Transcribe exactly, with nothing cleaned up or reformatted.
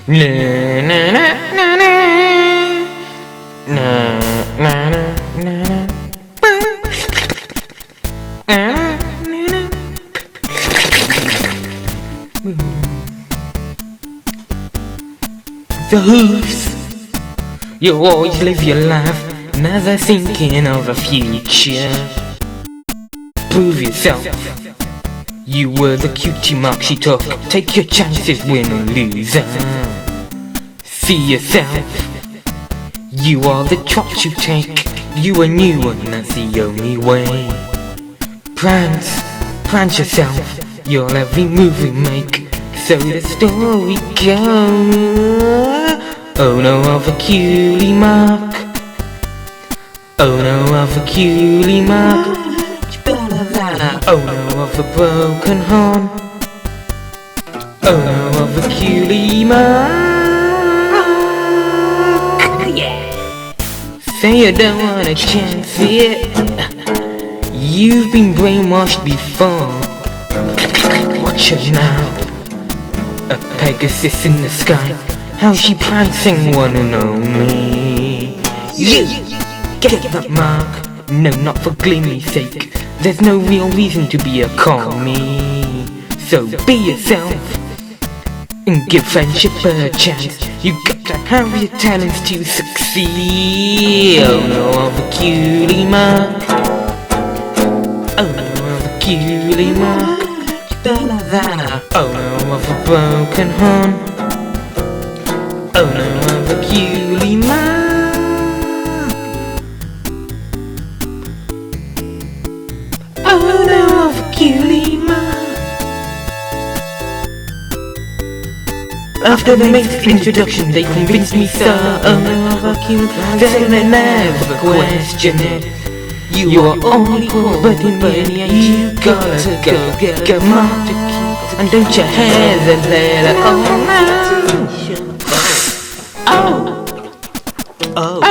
Na na na na na na na na na. The hooves. You always live your life, never thinking of a future. Prove yourself. You were the cutie mark she took. Take your chances, win or lose. See yourself. You are the chops you take. You are new and that's the only way. Prance, prance yourself. You're every move we make. So the story goes. Oh no, of a cutie mark. Oh no, of a cutie mark. Oh no, of a broken heart. Oh no, of a cutie mark. Say you don't wanna chance it. You've been brainwashed before. Watch her now. A Pegasus in the sky. How she prancing, wanna know me? You get that mark. No, not for glimmer's sake. There's no real reason to be a call me. So be yourself and give friendship a chance. You got to have your talents to succeed. Oh no, of a cutie mark. Oh no, of a cutie mark. Oh no, of a broken heart. Oh no, of a cutie mark. Oh no, of a cutie mark. After the main introduction, they convinced me so. Oh no, of a cutie mark. Then they never question it. You are only cool, but in the end you gotta go get marked. And don't you hesitate. Oh no. Oh. Oh.